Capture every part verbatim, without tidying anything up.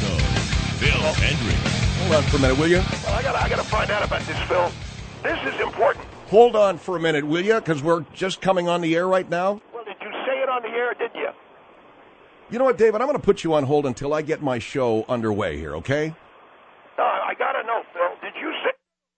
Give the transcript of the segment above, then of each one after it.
Phil Hendricks. Hold on for a minute, will you? Well, I gotta, I gotta find out about this, Phil. This is important. Hold on for a minute, will you? Because we're just coming on the air right now. Well, did you say it on the air, did you? You know what, David? I'm going to put you on hold until I get my show underway here, okay? No, I gotta know, Phil. Did you say...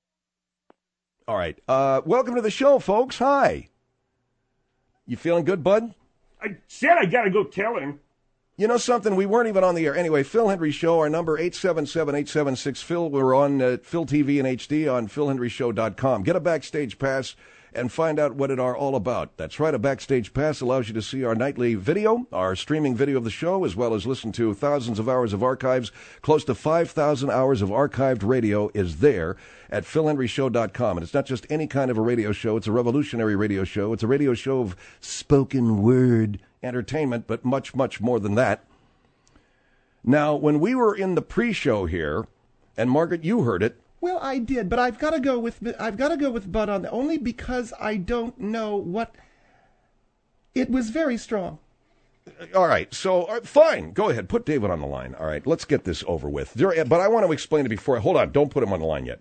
All right. Uh, welcome to the show, folks. Hi. You feeling good, bud? I said I gotta go tell him. You know something? We weren't even on the air. Anyway, Phil Hendry Show, our number eight seven seven, eight seven six, Phil. We're on uh, Phil T V and H D on phil hendry show dot com. Get a Backstage Pass and find out what it are all about. That's right, a Backstage Pass allows you to see our nightly video, our streaming video of the show, as well as listen to thousands of hours of archives. Close to five thousand hours of archived radio is there at phil hendry show dot com. And it's not just any kind of a radio show. It's a revolutionary radio show. It's a radio show of spoken word entertainment, but much, much more than that. Now, when we were in the pre-show here, and Margaret, you heard it. Well, I did, but I've got to go with I've got to go with Bud on that, only because I don't know what. It was very strong. All right, so uh, fine, go ahead, put David on the line. All right, let's get this over with. There, but I want to explain it before. Hold on, don't put him on the line yet.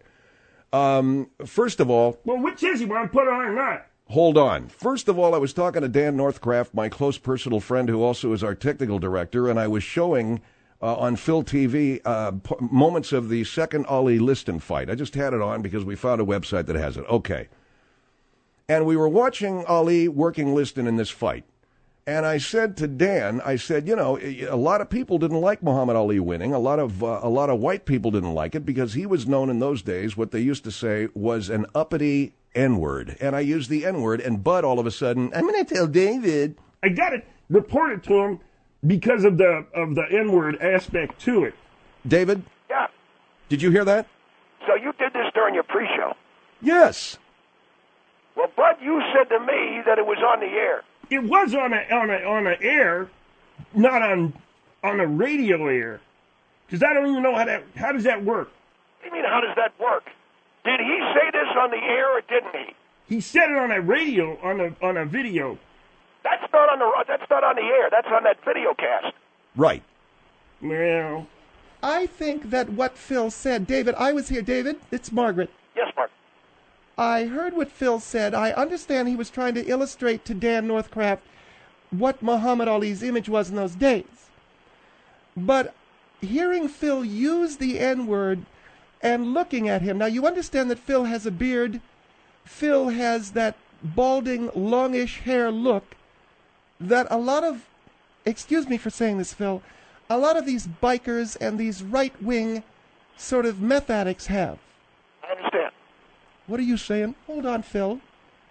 Um, first of all, well, which is he? Want to put it on or not? Hold on. First of all, I was talking to Dan Northcraft, my close personal friend, who also is our technical director, and I was showing uh, on Phil T V uh, p- moments of the second Ali Liston fight. I just had it on because we found a website that has it. Okay. And we were watching Ali working Liston in this fight. And I said to Dan, I said, you know, a lot of people didn't like Muhammad Ali winning. A lot of uh, a lot of white people didn't like it because he was known in those days, what they used to say was an uppity N-word. And I used the N-word, and Bud all of a sudden, I'm going to tell David. I got it reported to him because of the of the N-word aspect to it. David? Yeah. Did you hear that? So you did this during your pre-show? Yes. Well, Bud, you said to me that it was on the air. It was on a on a on a air, not on on a radio air, because I don't even know how that how does that work. What do you mean? How does that work? Did he say this on the air or didn't he? He said it on a radio on a on a video. That's not on the that's not on the air. That's on that video cast. Right. Well, I think that what Phil said, David, I was here. David, it's Margaret. Yes, Mark. I heard what Phil said. I understand he was trying to illustrate to Dan Northcraft what Muhammad Ali's image was in those days. But hearing Phil use the N-word and looking at him, now you understand that Phil has a beard. Phil has that balding, longish hair look that a lot of, excuse me for saying this, Phil, a lot of these bikers and these right-wing sort of meth addicts have. I understand. What are you saying? Hold on, Phil.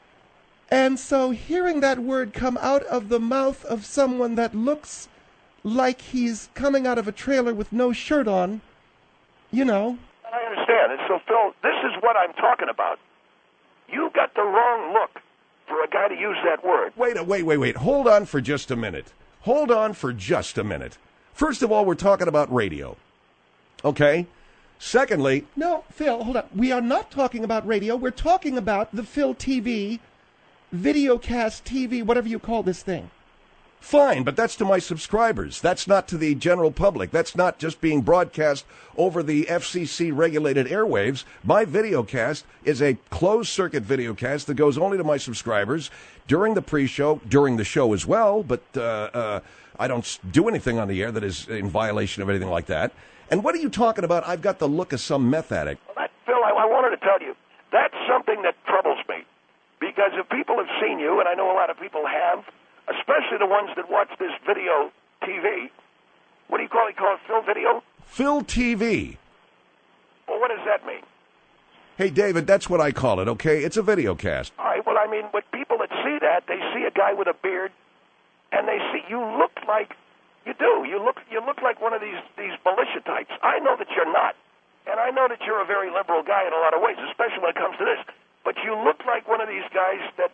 And so hearing that word come out of the mouth of someone that looks like he's coming out of a trailer with no shirt on, you know. I understand. And so, Phil, this is what I'm talking about. You got the wrong look for a guy to use that word. Wait, wait, wait, wait. Hold on for just a minute. Hold on for just a minute. First of all, we're talking about radio. Okay? Secondly... No, Phil, hold on. We are not talking about radio. We're talking about the Phil T V, Videocast T V, whatever you call this thing. Fine, but that's to my subscribers. That's not to the general public. That's not just being broadcast over the F C C-regulated airwaves. My videocast is a closed-circuit videocast that goes only to my subscribers during the pre-show, during the show as well, but uh, uh, I don't do anything on the air that is in violation of anything like that. And what are you talking about? I've got the look of some meth addict. Well, that, Phil, I, I wanted to tell you, that's something that troubles me. Because if people have seen you, and I know a lot of people have, especially the ones that watch this video T V, what do you call it? Call it Phil Video? Phil T V. Well, what does that mean? Hey, David, that's what I call it, okay? It's a video cast. All right, well, I mean, with people that see that, they see a guy with a beard, and they see you look like, you do, you look you look like one of these, these militia types. I know that you're not, and I know that you're a very liberal guy in a lot of ways, especially when it comes to this, but you look like one of these guys that,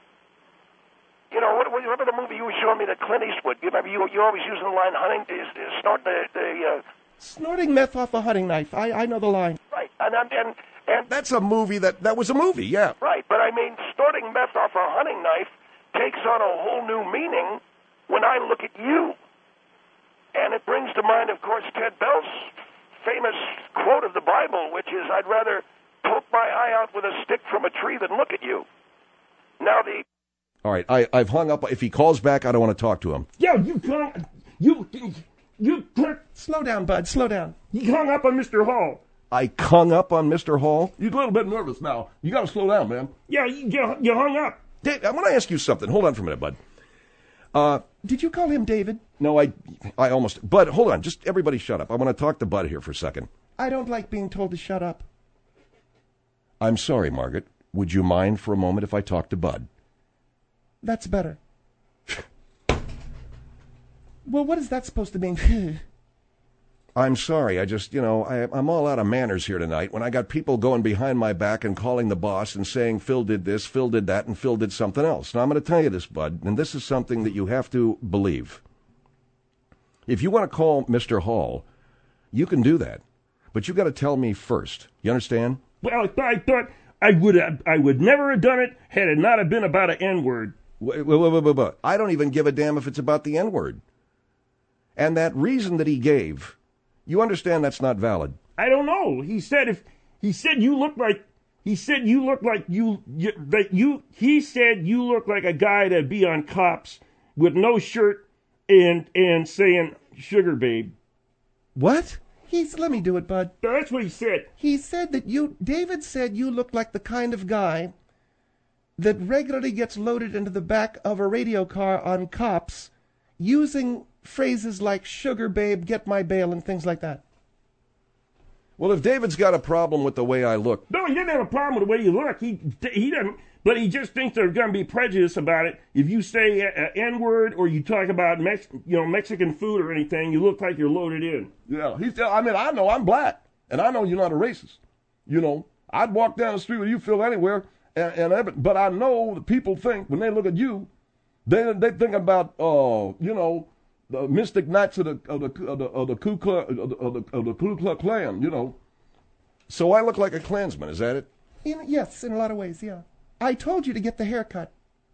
you know, what, what, remember the movie you were showing me, that Clint Eastwood? You remember you, you're always using the line, hunting, is, is snort the... the uh... Snorting meth off a hunting knife. I, I know the line. Right, and, and, and, and... That's a movie that... That was a movie, yeah. Right, but I mean, snorting meth off a hunting knife takes on a whole new meaning when I look at you. And it brings to mind, of course, Ted Bell's famous quote of the Bible, which is, I'd rather poke my eye out with a stick from a tree than look at you. Now the... All right, I, I've hung up. If he calls back, I don't want to talk to him. Yo, you hung, you, you, Slow down, bud, slow down. you hung up on Mister Hall. I hung up on Mister Hall. He's a little bit nervous now. You got to slow down, man. Yeah, you, you, you hung up. Dave, I want to ask you something. Hold on for a minute, bud. Uh, Did you call him David? no, I, I almost. Bud, hold on. Just everybody, shut up. I want to talk to Bud here for a second. I don't like being told to shut up. I'm sorry, Margaret. Would you mind for a moment if I talk to Bud? That's better. Well, what is that supposed to mean? I'm sorry. I just, you know, I, I'm all out of manners here tonight when I got people going behind my back and calling the boss and saying Phil did this, Phil did that, and Phil did something else. Now, I'm going to tell you this, Bud, and this is something that you have to believe. If you want to call Mister Hall, you can do that. But you got to tell me first. You understand? Well, I thought I would have, I would never have done it had it not have been about an N-word. Wait, wait, wait, wait, wait. I don't even give a damn if it's about the N-word. And that reason that he gave, you understand that's not valid. I don't know. He said if he said you look like he said you look like you, you that you he said you look like a guy that'd be on Cops with no shirt and and saying sugar babe. What? He's, let me do it, bud. That's what he said. He said that you, David said you look like the kind of guy that regularly gets loaded into the back of a radio car on Cops using phrases like sugar babe, get my bail, and things like that. Well, if David's got a problem with the way I look, No, he didn't have a problem with the way you look. He he doesn't. But he just thinks there's going to be prejudice about it. If you say a, a N-word or you talk about Mex, you know, Mexican food or anything, you look like you're loaded in. Yeah, he's. I mean, I know I'm black, and I know you're not a racist. You know, I'd walk down the street with you, Phil, anywhere, and, and every, but I know that people think when they look at you, they they think about, uh, you know, the Mystic Knights of the of the of the, of the Ku Klux of the, of the, of the Ku Klux Klan. You know. so I look like a Klansman, is that it? In, yes, in a lot of ways, yeah. I told you to get the haircut.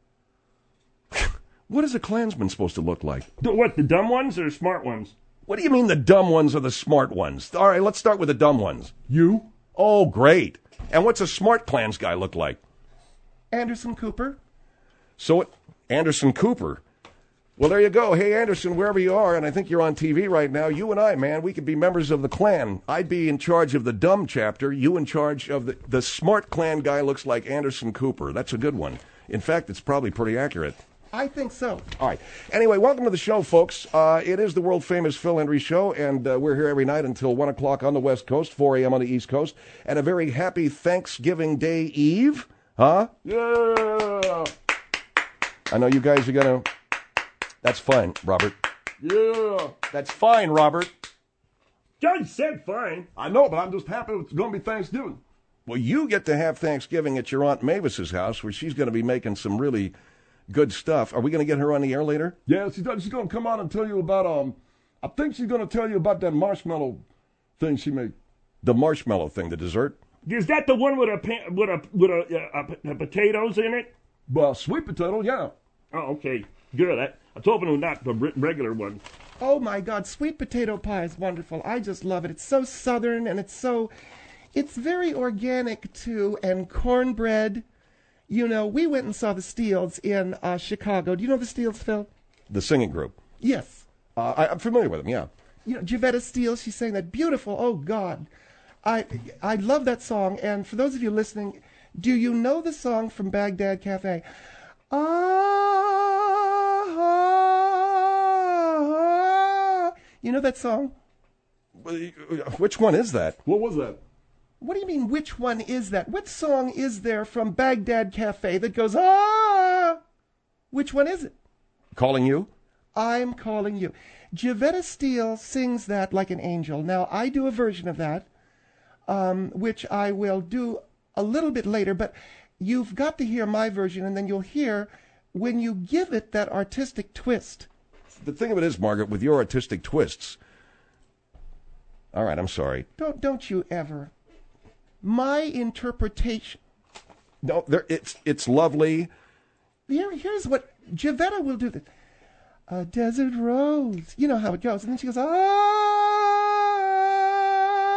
What is a Klansman supposed to look like? The- What, the dumb ones or smart ones? What do you mean the dumb ones or the smart ones? All right, let's start with the dumb ones. You? Oh, great. And what's a smart Klans guy look like? Anderson Cooper. So, it, Anderson Cooper. Well, there you go. Hey, Anderson, wherever you are, and I think you're on T V right now, you and I, man, we could be members of the Klan. I'd be in charge of the dumb chapter. You in charge of the, the smart Klan guy looks like Anderson Cooper. That's a good one. In fact, it's probably pretty accurate. I think so. All right. Anyway, welcome to the show, folks. Uh, it is the world-famous Phil Hendry Show, and uh, we're here every night until one o'clock on the West Coast, four a.m. on the East Coast, and a very happy Thanksgiving Day Eve. Huh? Yeah. I know you guys are going to... That's fine, Robert. Yeah. That's fine, Robert. Judge said fine. I know, but I'm just happy it's going to be Thanksgiving. Well, you get to have Thanksgiving at your Aunt Mavis's house, where she's going to be making some really good stuff. Are we going to get her on the air later? Yeah, she's, she's going to come on and tell you about, um, I think she's going to tell you about that marshmallow thing she made. The marshmallow thing, the dessert? Is that the one with a pa- with a with a, a, a potatoes in it? Well, sweet potato, yeah. Oh, okay, good. I, I was hoping it was not the re- regular one. Oh my God, sweet potato pie is wonderful. I just love it. It's so southern and it's so, it's very organic too, and cornbread. You know, we went and saw the Steels in uh, Chicago. Do you know the Steels, Phil? The singing group. Yes. Uh, I, I'm familiar with them, yeah. You know, Jevetta Steele, she sang that beautiful, oh God. I I love that song. And for those of you listening, do you know the song from Baghdad Cafe? Ah, ah, you know that song? Which one is that? What was that? What do you mean, which one is that? What song is there from Baghdad Cafe that goes, ah? Which one is it? Calling you? I'm Calling You. Jevetta Steele sings that like an angel. Now, I do a version of that, um, which I will do a little bit later, but you've got to hear my version, and then you'll hear when you give it that artistic twist. The thing of it is, Margaret, with your artistic twists... All right, I'm sorry. Don't, don't you ever. My interpretation. No, there, it's it's lovely. Here, here's what Jevetta will do. This. A desert rose. You know how it goes. And then she goes, ah.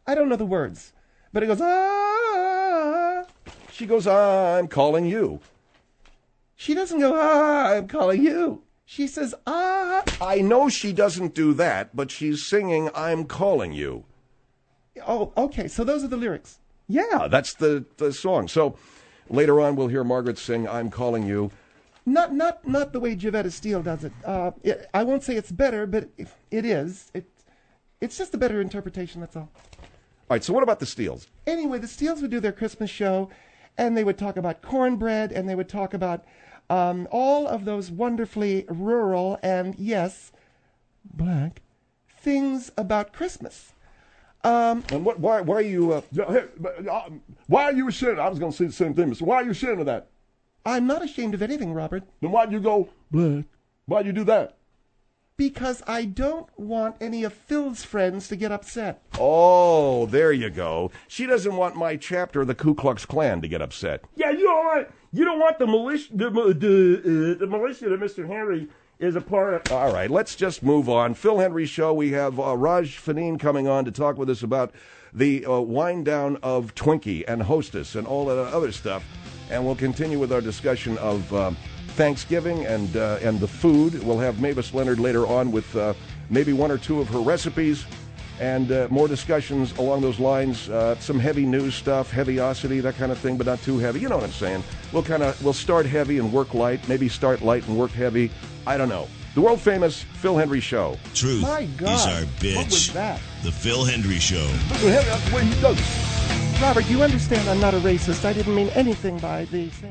I don't know the words, but it goes, ah. She goes, I'm calling you. She doesn't go, ah, I'm calling you. She says, ah. I know she doesn't do that, but she's singing, I'm calling you. Oh, okay, so those are the lyrics. Yeah, that's the, the song. So later on, we'll hear Margaret sing, I'm calling you. Not not not the way Jovetta Steele does it. Uh, it. I won't say it's better, but it, it is. It, it's just a better interpretation, that's all. All right, so what about the Steels? Anyway, the Steels would do their Christmas show, and they would talk about cornbread, and they would talk about um, all of those wonderfully rural and, yes, black things about Christmas. Um, and what? Why? Why are you? Uh, uh, why are you ashamed? I was going to say the same thing. So why are you ashamed of that? I'm not ashamed of anything, Robert. Then why'd you go black? Why'd you do that? Because I don't want any of Phil's friends to get upset. Oh, there you go. She doesn't want my chapter of the Ku Klux Klan to get upset. Yeah, you don't want you don't want the militia the the, uh, the militia that Mister Henry is a part of. All right, let's just move on. Phil Hendrie Show. We have uh, Raj Faneen coming on to talk with us about the uh, wind down of Twinkie and Hostess and all that other stuff. And we'll continue with our discussion of uh, Thanksgiving and uh, and the food. We'll have Mavis Leonard later on with uh, maybe one or two of her recipes and uh, more discussions along those lines. Uh, some heavy news stuff, heavyosity, that kind of thing, but not too heavy. You know what I'm saying? We'll kind of we'll start heavy and work light. Maybe start light and work heavy. I don't know. The world famous Phil Hendrie Show. Truth My God, is our bitch. What was that? The Phil Hendrie Show. That's the way he does it. Robert, you understand I'm not a racist. I didn't mean anything by the thing.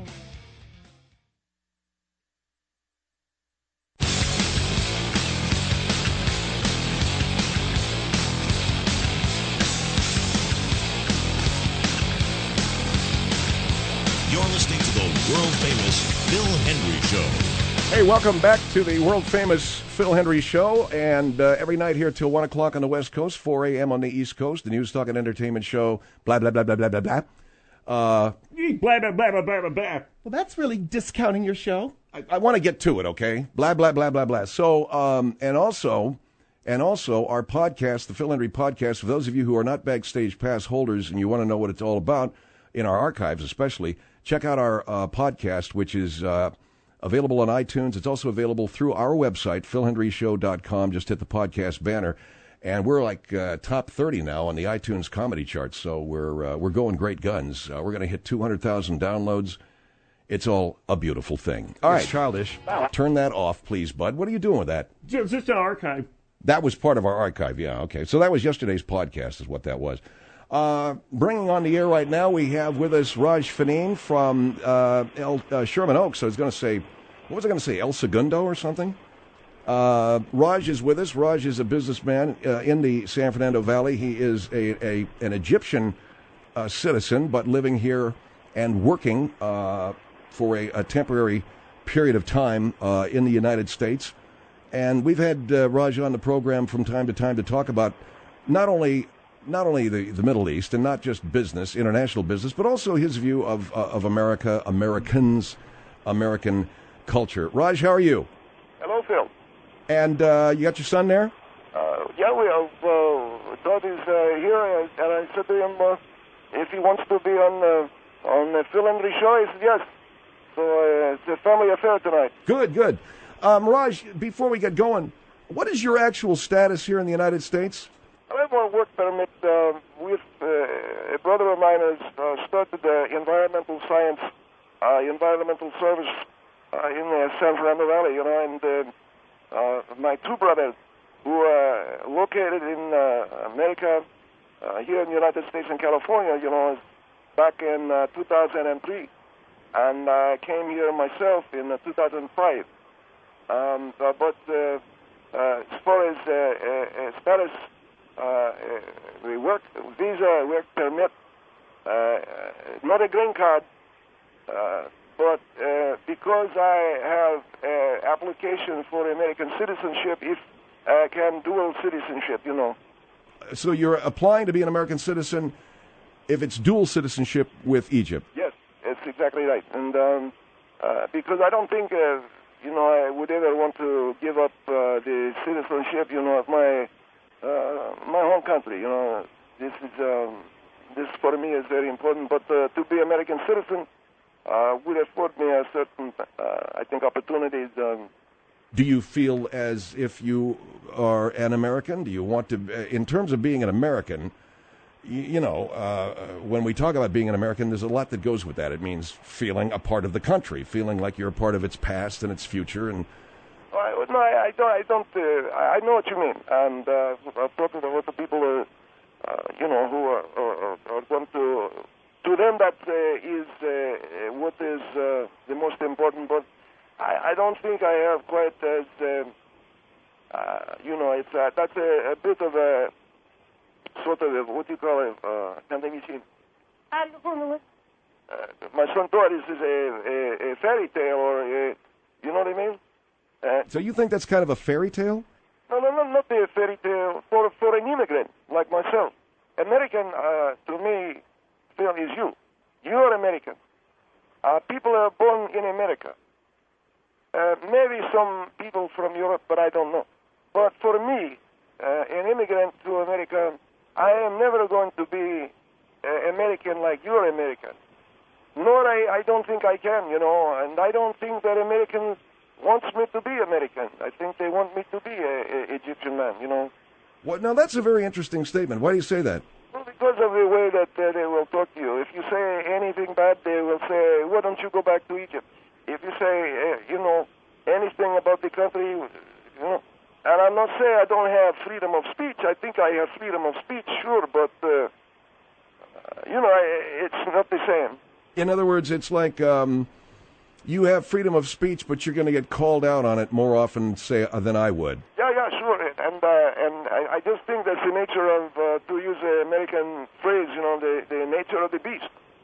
You're listening to the world famous Phil Hendrie Show. Hey, welcome back to the world famous Phil Hendrie Show. And uh, every night here till one o'clock on the West Coast, four a.m. on the East Coast, the News Talk and Entertainment Show, blah, blah, blah, blah, blah, blah, blah. Uh, blah, blah, blah, blah, blah, blah, blah. Well, that's really discounting your show. I, I want to get to it, okay? Blah, blah, blah, blah, blah. So, um, and also, and also our podcast, the Phil Hendrie Podcast, for those of you who are not Backstage Pass holders and you want to know what it's all about, in our archives especially, check out our uh, podcast, which is uh, available on iTunes. It's also available through our website, phil hendrie show dot com. Just hit the podcast banner. And we're like uh, top thirty now on the iTunes comedy charts, so we're uh, we're going great guns. Uh, we're going to hit two hundred thousand downloads. It's all a beautiful thing. All right, childish. Turn that off, please, bud. What are you doing with that? Just, just an archive. That was part of our archive, yeah, okay. So that was yesterday's podcast is what that was. Uh, bringing on the air right now, we have with us Raj Faneen from uh, El, uh, Sherman Oaks. I was going to say, what was I going to say, El Segundo or something? Uh, Raj is with us. Raj is a businessman uh, in the San Fernando Valley. He is a, a an Egyptian uh, citizen, but living here and working uh, for a, a temporary period of time uh, in the United States. And we've had uh, Raj on the program from time to time to talk about not only not only the, the Middle East and not just business, international business, but also his view of uh, of America, Americans, American culture. Raj, how are you? Hello, Phil. And uh, you got your son there? Uh, yeah, we have. Uh, Todd is uh, here, and I said to him uh, if he wants to be on uh, on the Phil Hendrie Show. He said yes. So uh, it's a family affair tonight. Good, good. Um, Raj, before we get going, what is your actual status here in the United States? I have a work permit uh, with uh, a brother of mine has uh, started the environmental science, uh, environmental service uh, in the San Fernando Valley, you know, and uh, uh, my two brothers who are located in uh, America, uh, here in the United States and California, you know, back in uh, two thousand three, and I came here myself in uh, two thousand five. Um, uh, but uh, uh, as far as uh, uh, status, uh, uh, the work visa, work permit, uh, not a green card, uh, but uh, because I have uh, application for American citizenship, if I can dual citizenship, you know. So you're applying to be an American citizen if it's dual citizenship with Egypt? Yes, that's exactly right. And um, uh, because I don't think, uh, you know, I would ever want to give up uh, the citizenship, you know, of my uh, my home country, you know. this is um, this for me is very important. But uh, to be American citizen uh, would afford me a certain, uh, I think, opportunities. Um, Do you feel as if you are an American? Do you want to, in terms of being an American, you, you know, uh, when we talk about being an American, there's a lot that goes with that. It means feeling a part of the country, feeling like you're a part of its past and its future. And I, no, I, I don't. I don't. Uh, I know what you mean, and uh, I've talked to a lot of people, uh, uh, you know, who are, are, are going to. To them, that uh, is uh, what is uh, the most important. But I, I don't think I have quite as, uh, uh, you know, it's uh, that's a, a bit of a sort of a, what do you call it? Uh, can't think you uh, my son thought this is a, a, a fairy tale, or a, you know what I mean? Uh, so you think that's kind of a fairy tale? No, no, no, not a fairy tale for for an immigrant like myself. American, uh, to me, Phil, is you. You're American. Uh, people are born in America. Uh, maybe some people from Europe, but I don't know. But for me, uh, an immigrant to America, I am never going to be uh, American like you're American. Nor I, I don't think I can, you know, and I don't think that American wants me to be American. I think they want me to be a, a Egyptian man, you know. What? Now, that's a very interesting statement. Why do you say that? Well, because of the way that uh, they will talk to you. If you say anything bad, they will say, why don't you go back to Egypt? If you say, uh, you know, anything about the country, you know, and I'm not saying I don't have freedom of speech. I think I have freedom of speech, sure, but, uh, you know, it's not the same. In other words, it's like um, you have freedom of speech, but you're going to get called out on it more often, say, uh, than I would. Yeah, yeah, sure. And uh, and I, I just think that's the nature of, uh, to use an American phrase, you know, the, the nature of the beast.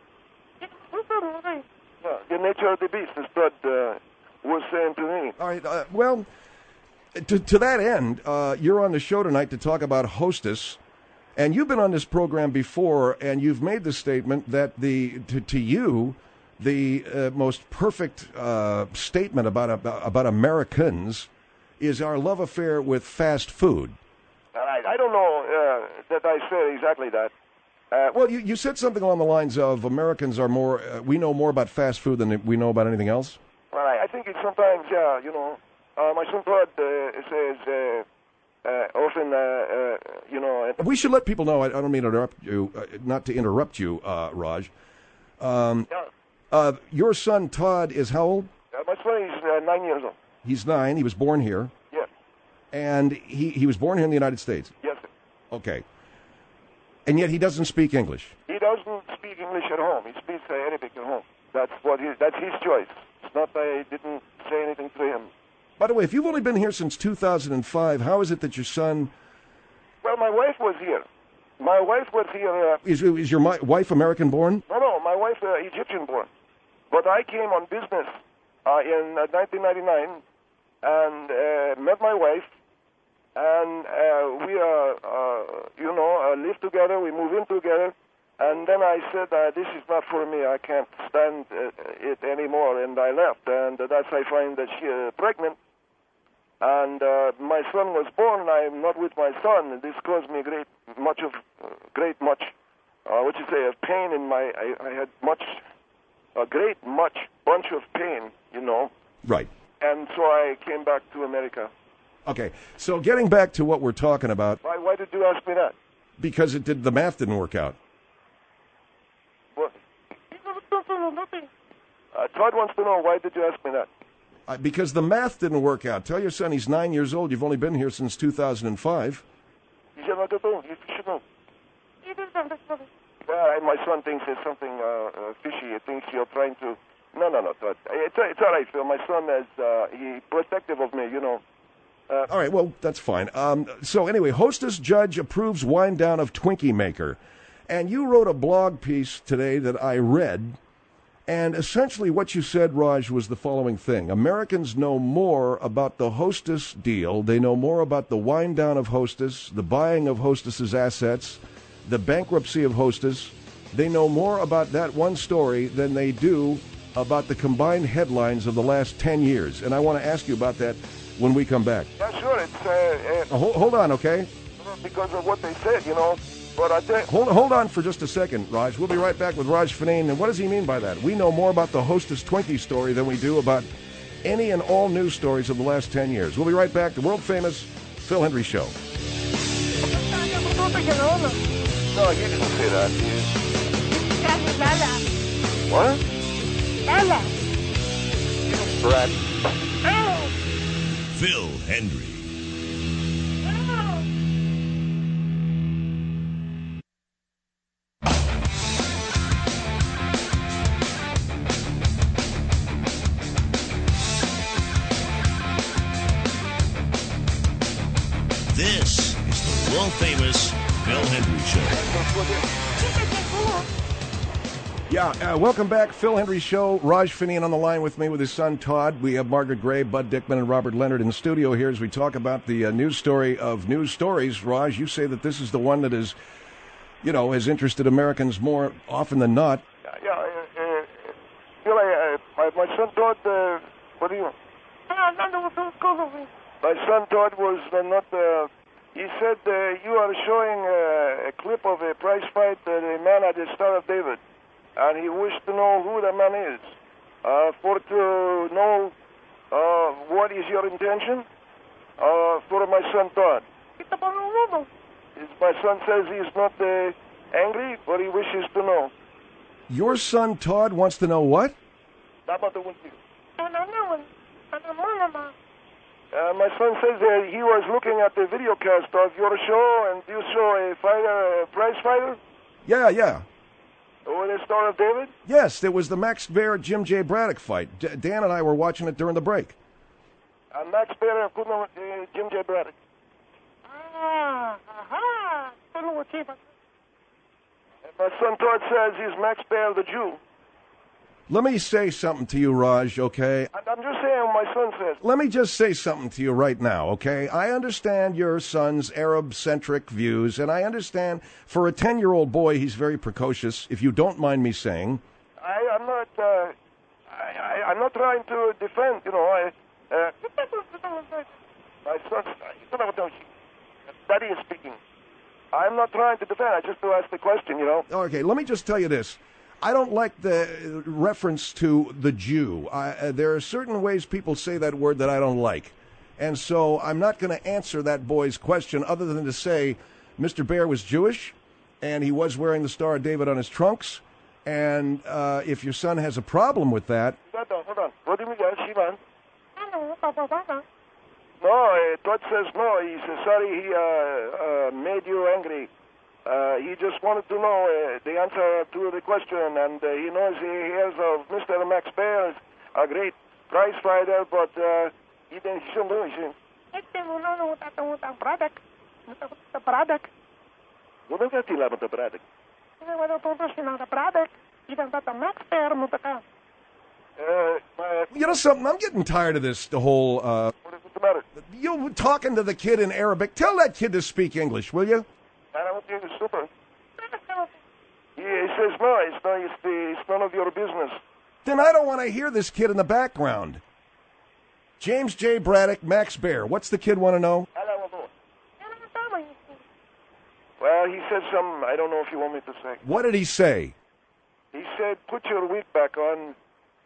Yeah, the nature of the beast, as Bud uh, was saying to me. All right, uh, well, to, to that end, uh, you're on the show tonight to talk about Hostess. And you've been on this program before, and you've made the statement that the to, to you, the uh, most perfect uh, statement about about Americans is our love affair with fast food. I, I don't know uh, that I said exactly that. Uh, well, you, you said something along the lines of Americans are more, uh, we know more about fast food than we know about anything else. Well, I, I think it's sometimes, yeah, you know, uh, my son Todd uh, says. Uh, Uh, often, uh, uh, you know... Uh, we should let people know, I, I don't mean to interrupt you, uh, not to interrupt you, uh, Raj. Um, yeah. uh, your son, Todd, is how old? Uh, my son is uh, nine years old. He's nine. He was born here. Yes. And he, he was born here in the United States? Yes, sir. Okay. And yet he doesn't speak English? He doesn't speak English at home. He speaks uh, Arabic at home. That's what he, that's his choice. It's not I didn't say anything to him. By the way, if you've only been here since two thousand five, how is it that your son... Well, my wife was here. My wife was here... Uh, is, is your mi- wife American-born? No, no, my wife uh, Egyptian-born. But I came on business uh, in uh, nineteen ninety-nine and uh, met my wife. And uh, we, uh, uh, you know, uh, live together. We move in together. And then I said, uh, this is not for me. I can't stand uh, it anymore. And I left. And uh, that's I find that she's uh, pregnant. And uh, my son was born. I'm not with my son. This caused me great, much of, uh, great much, uh, what you say, of pain in my, I, I had much, a great much bunch of pain, you know. Right. And so I came back to America. Okay. So getting back to what we're talking about. Why, why did you ask me that? Because it did, the math didn't work out. What? Uh, Todd wants to know, why did you ask me that? Uh, because the math didn't work out. Tell your son he's nine years old. You've only been here since two thousand five. You should know. You should know. Uh, my son thinks there's something uh, uh, fishy. He thinks you're trying to... No, no, no, Todd. It's, it's all right, Phil. My son is uh, he protective of me, you know. Uh, all right, well, that's fine. Um, so anyway, Hostess judge approves wind down of Twinkie Maker. And you wrote a blog piece today that I read. And essentially what you said, Raj, was the following thing. Americans know more about the Hostess deal. They know more about the wind down of Hostess, the buying of Hostess's assets, the bankruptcy of Hostess. They know more about that one story than they do about the combined headlines of the last ten years. And I want to ask you about that when we come back. Yeah, sure. It's, uh, uh, hold, hold on, okay? Because of what they said, you know. But I think Hold, hold on for just a second, Raj. We'll be right back with Raj Finane. And what does he mean by that? We know more about the Hostess Twinkie story than we do about any and all news stories of the last ten years. We'll be right back. The world-famous Phil Hendrie Show. no, you didn't say that. What? Brad. Phil Hendrie. This is the world-famous Phil Hendrie Show. Yeah, uh, welcome back, Phil Hendrie Show. Raj Finane on the line with me with his son Todd. We have Margaret Gray, Bud Dickman, and Robert Leonard in the studio here as we talk about the uh, news story of news stories. Raj, you say that this is the one that is, you know, has interested Americans more often than not. Yeah, yeah. Uh, uh, Phil, uh, my, my son Todd, uh, what do you... My son Todd was uh, not... Uh, he said uh, you are showing uh, a clip of a prize fight, uh, the man at the Star of David. And he wished to know who the man is. Uh, for to know uh, what is your intention uh, for my son Todd. His, my son says he's not uh, angry, but he wishes to know. Your son Todd wants to know what? Uh, my son says that he was looking at the video cast of your show, and you show a fighter, a prize fighter? Yeah, yeah. Over the Star of David? Yes, it was the Max Baer Jim J. Braddock fight. D- Dan and I were watching it during the break. And Max Baer and uh, Jim J. Braddock. And my son Todd says he's Max Baer the Jew. Let me say something to you, Raj, okay? And I'm just saying what my son says. Let me just say something to you right now, okay? I understand your son's Arab-centric views, and I understand for a ten-year-old boy, he's very precocious, if you don't mind me saying. I, I'm not, uh, I, I, I'm not trying to defend, you know, I, uh, my son, Daddy is speaking. I'm not trying to defend, I just to ask the question, you know. Okay, let me just tell you this. I don't like the reference to the Jew. I, uh, there are certain ways people say that word that I don't like. And so I'm not going to answer that boy's question other than to say Mister Baer was Jewish, and he was wearing the Star of David on his trunks. And uh, if your son has a problem with that... Hold on, hold on. What do you mean, Shivan? No, uh, Todd says no. He says, sorry he uh, uh, made you angry. Uh, he just wanted to know uh, the answer to the question, and uh, he knows he hears of Mister Max Baer, a great prize fighter, but uh, he didn't show him. What is that about the Braddock? Uh, uh, You know something? I'm getting tired of this, the whole... Uh, what is the matter? you talking to the kid in Arabic. Tell that kid to speak English, will you? I don't think it's super. Yeah, he says no, it's, not, it's, the, it's none of your business. Then I don't want to hear this kid in the background. James J. Braddock, Max Baer. What's the kid want to know? Well, he said some, I don't know if you want me to say. What did he say? He said, put your wig back on.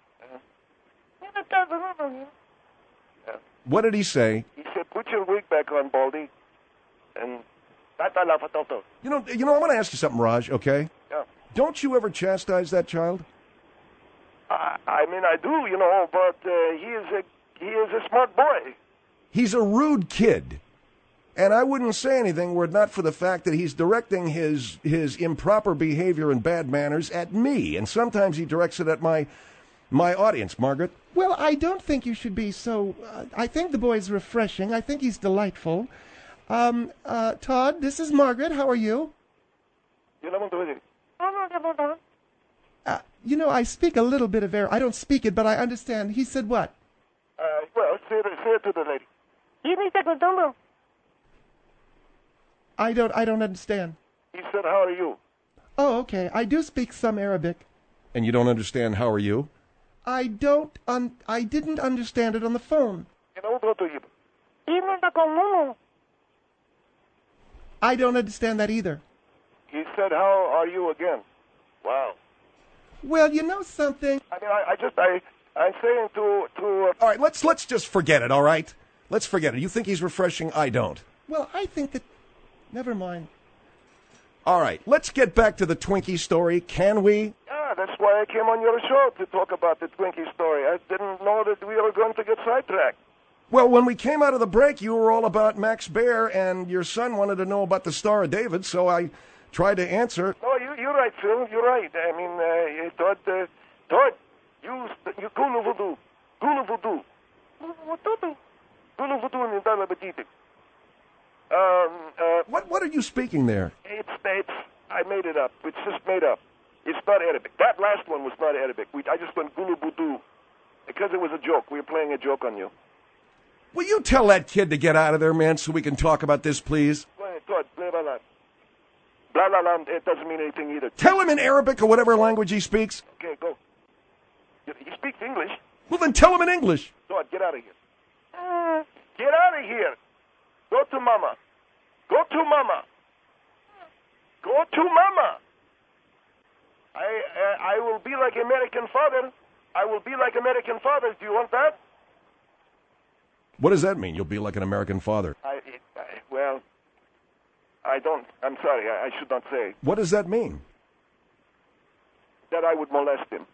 Uh, What did he say? he said, put your wig back on, Baldy. And... You know, you know. I want to ask you something, Raj. Okay? Yeah. Don't you ever chastise that child? I, I mean, I do, you know, but uh, he is a he is a smart boy. He's a rude kid, and I wouldn't say anything were it not for the fact that he's directing his his improper behavior and bad manners at me, and sometimes he directs it at my my audience. Margaret. Well, I don't think you should be so... Uh, I think the boy's refreshing. I think he's delightful. Um, uh, Todd, this is Margaret. How are you? Uh, you know, I speak a little bit of Arabic. I don't speak it, but I understand. He said what? Uh, well, say it, say it to the lady. I don't, I don't understand. He said, how are you? Oh, okay. I do speak some Arabic. And you don't understand how are you? I don't, un- I didn't understand it on the phone. You know, go to you. I don't understand that either. said, how are you again? Wow. Well, you know something? I mean, I, I just, I, I'm saying to, to. Uh, All right, let's let's just forget it. All right, let's forget it. You think he's refreshing? I don't. Well, I think that. Never mind. All right, let's get back to the Twinkie story. Can we? yeah, that's why I came on your show to talk about the Twinkie story. I didn't know that we were going to get sidetracked. Well, when we came out of the break, you were all about Max Baer, and your son wanted to know about the Star of David, so I tried to answer. No, you, you're right, Phil. You're right. I mean, uh, Todd, uh, Todd, you, you gulu voodoo, gulu voodoo, gulu voodoo in the Um, uh, What What are you speaking there? it's, it's, I made it up. It's just made up. It's not Arabic. That last one was not Arabic. We, I just went gulu voodoo because it was a joke. We were playing a joke on you. Will you tell that kid to get out of there, man, so we can talk about this, please? Go ahead, Todd, blah, blah, blah. Blah, blah, blah, it doesn't mean anything either. Tell him in Arabic or whatever language he speaks. Okay, go. You, you speak English? Well, then tell him in English. Todd, get out of here. Uh, get out of here. Go to Mama. Go to Mama. Go to Mama. I, uh, I will be like American father. I will be like American fathers. Do you want that? What does that mean? You'll be like an American father. I, it, I well, I don't. I'm sorry. I, I should not say What does that mean? that I would molest him.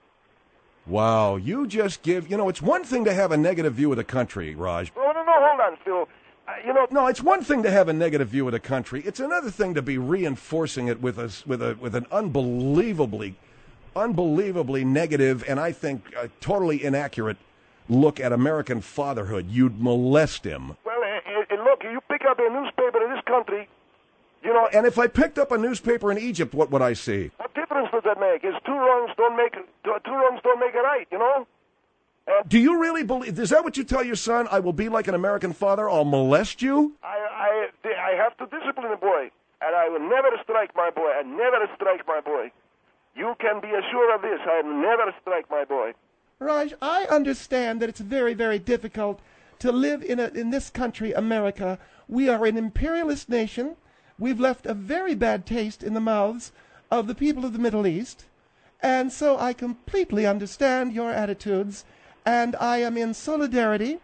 Wow, you just give, you know, it's one thing to have a negative view of the country, Raj. No, no, no. Hold on, Phil. Uh, you know, No, it's one thing to have a negative view of the country. It's another thing to be reinforcing it with a, with a, with an unbelievably, unbelievably negative and I think uh, totally inaccurate look at American fatherhood. You'd molest him. well, uh, uh, look. You pick up a newspaper in this country. You know, And if I picked up a newspaper in Egypt, what would I see? what difference does that make? Is two wrongs don't make two wrongs don't make a right. You know. Do you really believe, is that what you tell your son? I will be like an American father, I'll molest you? I, I, I have to discipline the boy, and I will never strike my boy. I never strike my boy. You can be assured of this. I will never strike my boy. Raj, I understand that it's very, very difficult to live in a, in this country, America. We are an imperialist nation. We've left a very bad taste in the mouths of the people of the Middle East. And so I completely understand your attitudes, and I am in solidarity.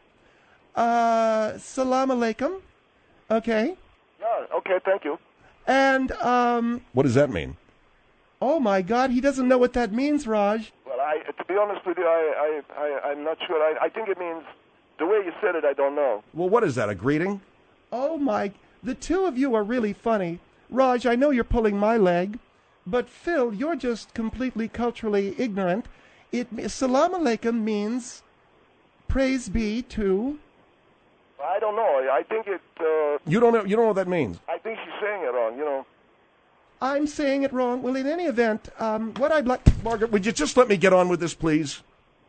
Uh, salam alaikum. Okay. Yeah, okay, thank you. And, um, What does that mean? oh my God, he doesn't know what that means, Raj. Well, I, to be honest with you, I, I, I, I'm not sure. I, I think it means the way you said it. I don't know. Well, what is that, a greeting? Oh my, the two of you are really funny. Raj, I know you're pulling my leg, but Phil, you're just completely culturally ignorant. It salam alaikum means praise be to. I don't know. I think it. Uh, You don't know, you don't know what that means. I think she's saying it wrong. You know. I'm saying it wrong. Well, in any event, um, what I'd like. Margaret, would you just let me get on with this, please?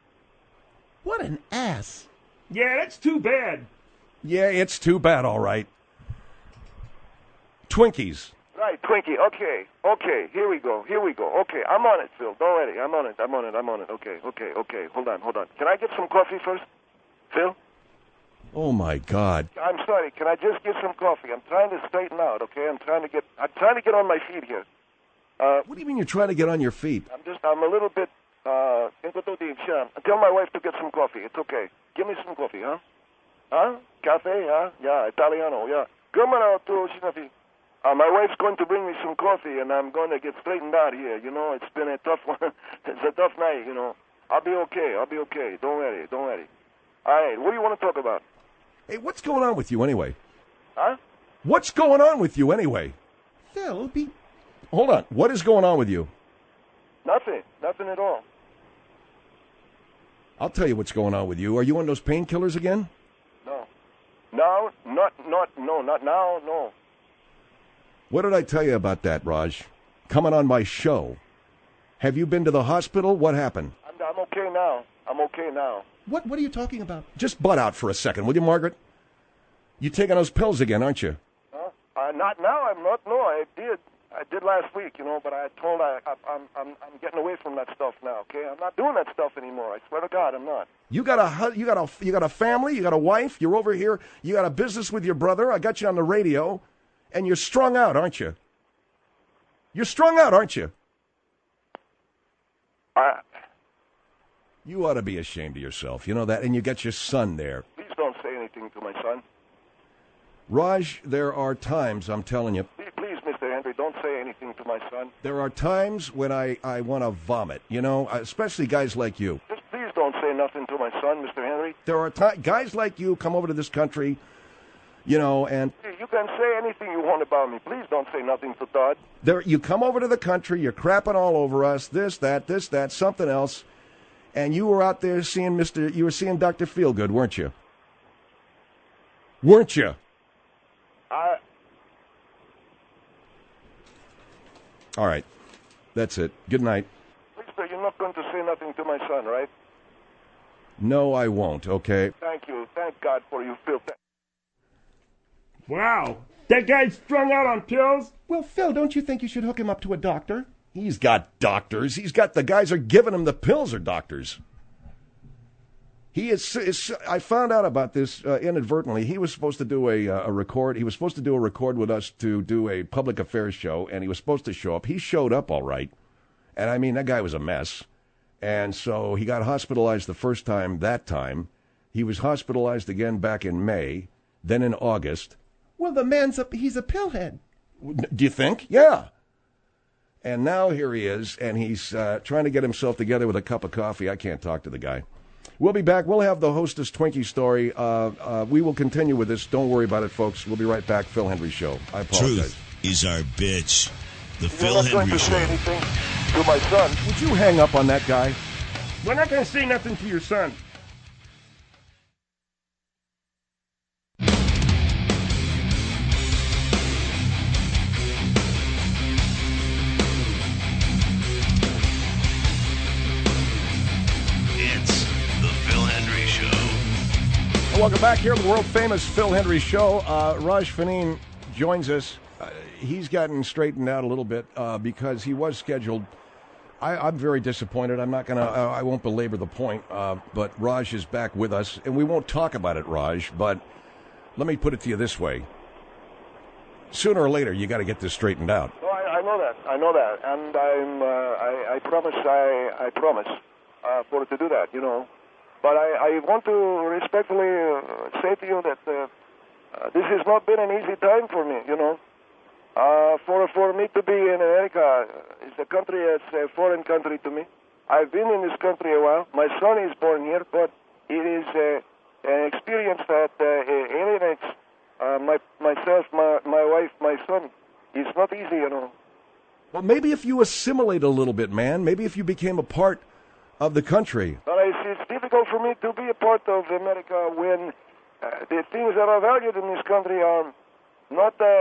What an ass. Yeah, that's too bad. Yeah, it's too bad, all right. Twinkies. Right, Twinkie. Okay, okay. Here we go. Here we go. Okay, I'm on it, Phil. Don't worry. I'm on it. I'm on it. I'm on it. Okay, okay, okay. Hold on, hold on. Can I get some coffee first, Phil? Oh, my God. I'm sorry. Can I just get some coffee? I'm trying to straighten out. Okay, I'm trying to get. I'm trying to get on my feet here. Uh, What do you mean you're trying to get on your feet? I'm just. I'm a little bit. Uh, tell my wife to get some coffee. It's okay. Give me some coffee, huh? Huh? Cafe, huh? Yeah, Italiano, yeah. Come to Shinafi. Uh, my wife's going to bring me some coffee, and I'm going to get straightened out here. You know, it's been a tough one. It's a tough night, you know. I'll be okay. I'll be okay. Don't worry. Don't worry. All right. What do you want to talk about? Hey, what's going on with you anyway? Huh? What's going on with you anyway? Phil, be. Hold on. What is going on with you? Nothing. Nothing at all. I'll tell you what's going on with you. Are you on those painkillers again? No. No, not, not, no, not now, no. What did I tell you about that, Raj? Coming on my show. Have you been to the hospital? What happened? I'm, I'm okay now. I'm okay now. What, what are you talking about? Just butt out for a second, will you, Margaret? You taking those pills again, aren't you? Huh? Uh, not now. I'm not. No, I did. I did last week, you know. But I told I, I I'm I'm I'm getting away from that stuff now. Okay, I'm not doing that stuff anymore. I swear to God, I'm not. You got a hu- you got a you got a family. You got a wife. You're over here. You got a business with your brother. I got you on the radio, and you're strung out, aren't you? You're strung out, aren't you? I, You ought to be ashamed of yourself. You know that? And you got your son there. please don't say anything to my son. Raj, there are times, I'm telling you, Please, please, Mister Henry, don't say anything to my son. there are times when I, I want to vomit, you know, especially guys like you. Just please don't say nothing to my son, Mister Henry. There are ti guys like you come over to this country, you know, and You can say anything you want about me. Please don't say nothing to Todd. there you come over to the country, you're crapping all over us, this, that, this, that, something else, and you were out there seeing Mister You were seeing Doctor Feelgood, weren't you? Weren't you? I, All right, that's it. Good night. Mister, you're not going to say nothing to my son, right? No, I won't. Okay. Thank you. Thank God for you, Phil. Th- Wow. That guy's strung out on pills? Well, Phil, don't you think you should hook him up to a doctor? He's got doctors. He's got the guys are giving him the pills are doctors. He is. is I found out about this uh, inadvertently. He was supposed to do a, uh, a record. He was supposed to do a record with us to do a public affairs show, and he was supposed to show up. He showed up all right, and I mean that guy was a mess. And so he got hospitalized the first time. That time, he was hospitalized again back in May, then in August. Well, the man's a, he's a pillhead. Do you think? Yeah. And now here he is, and he's uh, trying to get himself together with a cup of coffee. I can't talk to the guy. We'll be back. We'll have the Hostess Twinkie story. Uh, uh, we will continue with this. Don't worry about it, folks. We'll be right back. Phil Hendry Show. I apologize. Truth is our bitch. The you're Phil not going Hendry to say Show. anything to my son. Would you hang up on that guy? We're not going to say nothing to your son. It's the Phil Hendry Show. Welcome back here to the world-famous Phil Hendry Show. Uh, Raj Faneen joins us. Uh, he's gotten straightened out a little bit uh, because he was scheduled. I, I'm very disappointed. I'm not going to, uh, I won't belabor the point, uh, but Raj is back with us, and we won't talk about it, Raj, but let me put it to you this way. Sooner or later, you got to get this straightened out. No, I, I know that. I know that, and I'm. Uh, I, I promise. I, I promise uh, for to do that. You know, but I, I want to respectfully uh, say to you that uh, uh, this has not been an easy time for me. You know, uh, for for me to be in America, it's a country that's a foreign country to me. I've been in this country a while. My son is born here, but it is uh, an experience that uh, alienates uh, my myself, my my wife, my son. It's not easy, you know. Well, maybe if you assimilate a little bit, man, maybe if you became a part of the country. But it's, it's difficult for me to be a part of America when uh, the things that are valued in this country are not, uh, uh,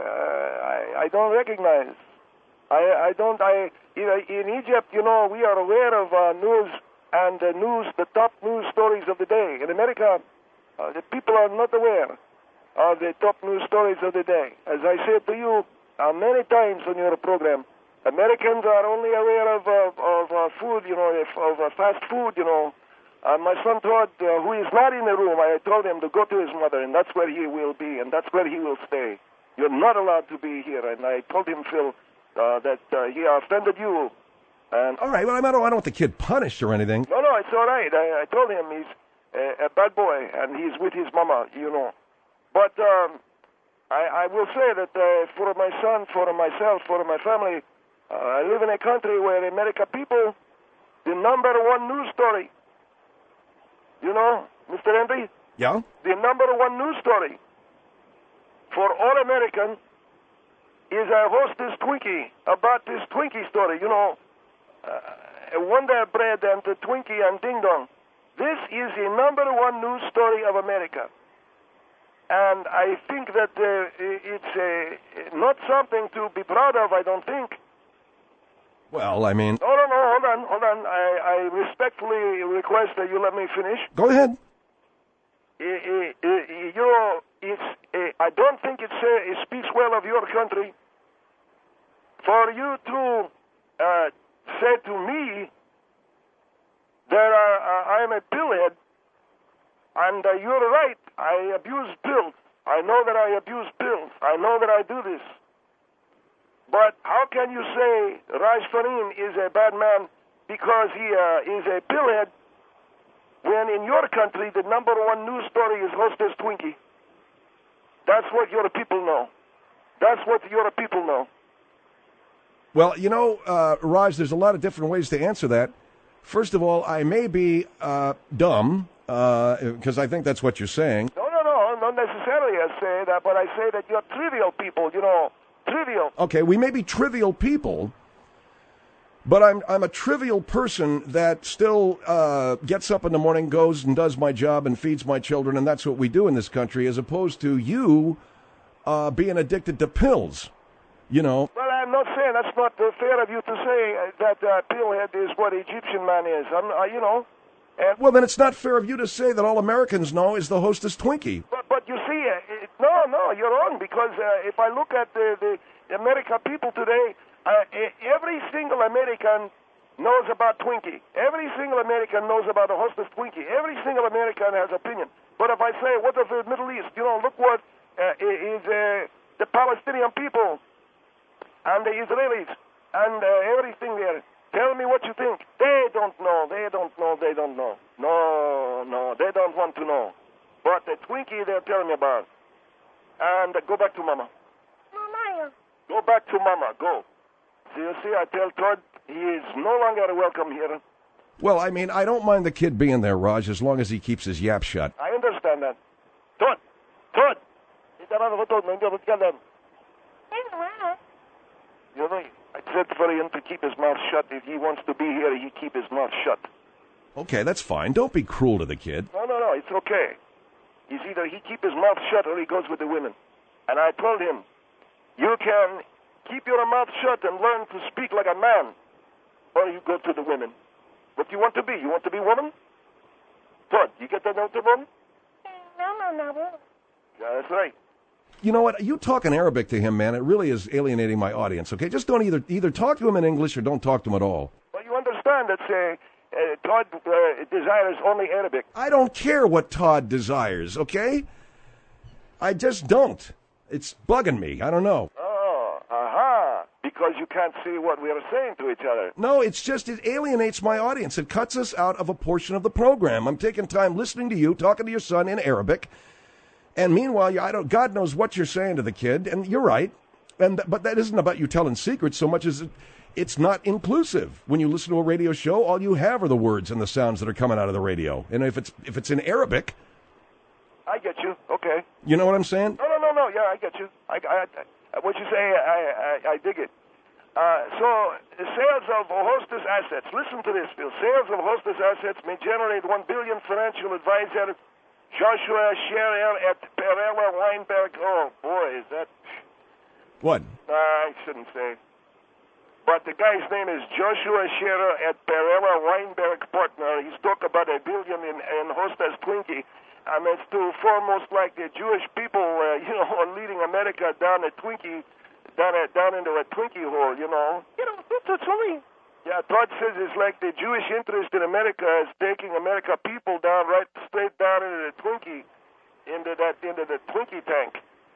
I, I don't recognize. I, I don't, I, in Egypt, you know, we are aware of uh, news and the news, the top news stories of the day. In America, uh, the people are not aware of the top news stories of the day. As I said to you uh, many times on your program, Americans are only aware of, uh, of uh, food, you know, of uh, fast food, you know. Uh, my son Todd, uh, who is not in the room, I told him to go to his mother, and that's where he will be, and that's where he will stay. You're not allowed to be here. And I told him, Phil, uh, that uh, he offended you. And All right, well, I don't, I don't want the kid punished or anything. no, no, it's all right. I, I told him he's a, a bad boy, and he's with his mama, you know. But um, I, I will say that uh, for my son, for myself, for my family, uh, I live in a country where American people, the number one news story, you know, Mister Henry, Yeah? the number one news story for all American is a Hostess Twinkie, about this Twinkie story, you know, uh, a Wonder Bread and the Twinkie and Ding Dong. This is the number one news story of America. And I think that uh, it's uh, not something to be proud of, I don't think. Well, I mean, No, no, no, hold on, hold on. I, I respectfully request that you let me finish. go ahead. Uh, uh, uh, you know, it's, uh, I don't think it's, uh, it speaks well of your country for you to uh, say to me that uh, I'm a pillhead, and uh, you're right. I abuse pills. I know that I abuse pills. I know that I do this. But how can you say Raj Farin is a bad man because he uh, is a pillhead when in your country the number one news story is Hostess Twinkie? That's what your people know. That's what your people know. Well, you know, uh, Raj, there's a lot of different ways to answer that. First of all, I may be uh, dumb, because uh, I think that's what you're saying. No, no, no, not necessarily I say that, but I say that you're trivial people, you know, trivial. Okay, we may be trivial people, but I'm I'm a trivial person that still uh, gets up in the morning, goes and does my job and feeds my children, and that's what we do in this country, as opposed to you uh, being addicted to pills, you know. Well, I'm not saying that's not uh, fair of you to say uh, that uh, pillhead is what Egyptian man is. I'm, uh, you know. And well, then it's not fair of you to say that all Americans know is the Hostess Twinkie. But, but you see, uh, it, no, no, you're wrong, because uh, if I look at the, the American people today, uh, every single American knows about Twinkie. Every single American knows about the Hostess Twinkie. Every single American has opinion. But if I say, what of the Middle East? You know, look what uh, is uh, the Palestinian people and the Israelis and uh, everything there. Tell me what you think. They don't know. They don't know. They don't know. No, no, they don't want to know. But the Twinkie they're telling me about. And uh, go back to Mama. Mama. Go back to Mama. Go. So you see, I tell Todd he is no longer welcome here. Well, I mean, I don't mind the kid being there, Raj, as long as he keeps his yap shut. I understand that. Todd. Todd. You know, I said for him to keep his mouth shut. If he wants to be here, he keep his mouth shut. Okay, that's fine. Don't be cruel to the kid. No, no, no, it's okay. It's either he keep his mouth shut or he goes with the women. And I told him, you can keep your mouth shut and learn to speak like a man, or you go to the women. What do you want to be? You want to be woman? Todd, you get that out of woman? No, no, no. Yeah, that's right. You know what? You talking Arabic to him, man, it really is alienating my audience, okay? Just don't either either talk to him in English or don't talk to him at all. Well, you understand that uh, uh, Todd uh, desires only Arabic. I don't care what Todd desires, okay? I just don't. It's bugging me. I don't know. Oh, aha. Because you can't see what we are saying to each other. No, it's just it alienates my audience. It cuts us out of a portion of the program. I'm taking time listening to you, talking to your son in Arabic. And meanwhile, I don't. God knows what you're saying to the kid, and you're right. And but that isn't about you telling secrets so much as it, it's not inclusive. When you listen to a radio show, all you have are the words and the sounds that are coming out of the radio. And if it's if it's in Arabic, I get you. Okay. You know what I'm saying? No, no, no, no. Yeah, I get you. I, I, I what you say, I, I, I dig it. Uh, so, sales of Hostess assets. Listen to this, Phil. Sales of Hostess assets may generate one billion financial advisor. Joshua Scherer at Perella Weinberg. Oh, boy, is that... What? Uh, I shouldn't say. But the guy's name is Joshua Scherer at Perella Weinberg Partner. He's talking about a billion in, in Hostess Twinkie. And it's to foremost like the Jewish people, uh, you know, are leading America down a Twinkie, down, a, down into a Twinkie hole, you know. You know, that's funny. Yeah, Todd says it's like the Jewish interest in America is taking America people down, right straight down into the Twinkie, into that, into the Twinkie tank.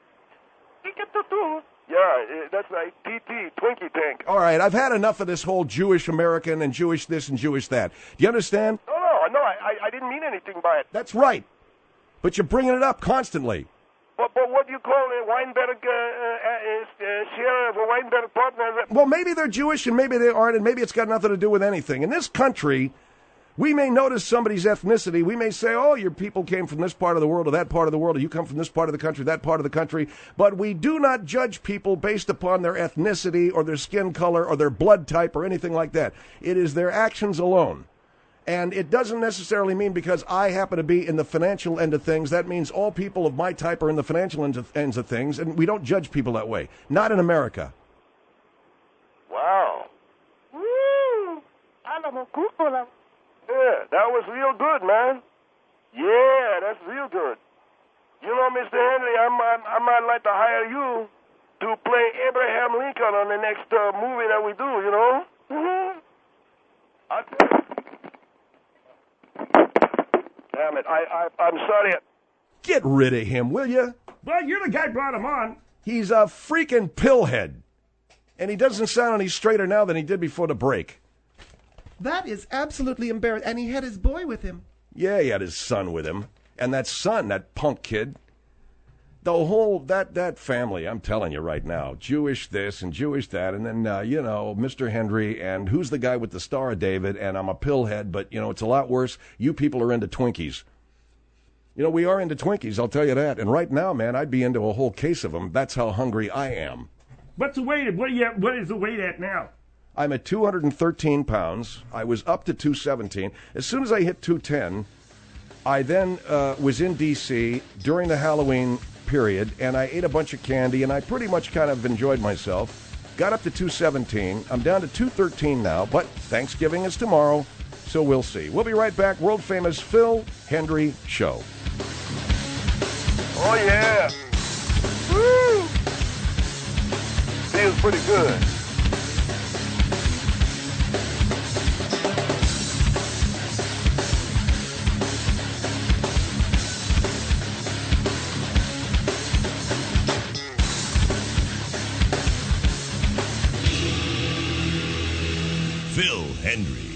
Yeah, that's right, T T, Twinkie tank. All right, I've had enough of this whole Jewish American and Jewish this and Jewish that. Do you understand? No, no, no, I, I didn't mean anything by it. That's right, but you're bringing it up constantly. But, but what do you call a Weinberg, uh, uh, uh, share of a Weinberg partner? Well, maybe they're Jewish and maybe they aren't, and maybe it's got nothing to do with anything. In this country, we may notice somebody's ethnicity. We may say, oh, your people came from this part of the world or that part of the world, or you come from this part of the country, that part of the country. But we do not judge people based upon their ethnicity or their skin color or their blood type or anything like that. It is their actions alone. And it doesn't necessarily mean because I happen to be in the financial end of things, that means all people of my type are in the financial ends of, ends of things, and we don't judge people that way. Not in America. Wow. Woo! Yeah, that was real good, man. Yeah, that's real good. You know, Mister Henry, I'm, I'm, I might like to hire you to play Abraham Lincoln on the next uh, movie that we do, you know? Mm-hmm. I tell you. Damn it, I, I, I'm sorry. Get rid of him, will you? Well, you're the guy who brought him on. He's a freaking pillhead. And he doesn't sound any straighter now than he did before the break. That is absolutely embarrassing. And he had his boy with him. Yeah, he had his son with him. And that son, that punk kid, the whole, that, that family, I'm telling you right now, Jewish this and Jewish that, and then, uh, you know, Mister Hendry, and who's the guy with the Star of David, and I'm a pillhead, but, you know, it's a lot worse. You people are into Twinkies. You know, we are into Twinkies, I'll tell you that. And right now, man, I'd be into a whole case of them. That's how hungry I am. What's the weight? What, you, what is the weight at now? I'm at two hundred thirteen pounds. I was up to two seventeen. As soon as I hit two ten, I then uh, was in D C during the Halloween period, and I ate a bunch of candy, and I pretty much kind of enjoyed myself. Got up to two seventeen. I'm down to two thirteen now, but Thanksgiving is tomorrow, so we'll see. We'll be right back. World-famous Phil Hendry Show. Oh, yeah. Woo! Feels pretty good. Phil Hendry.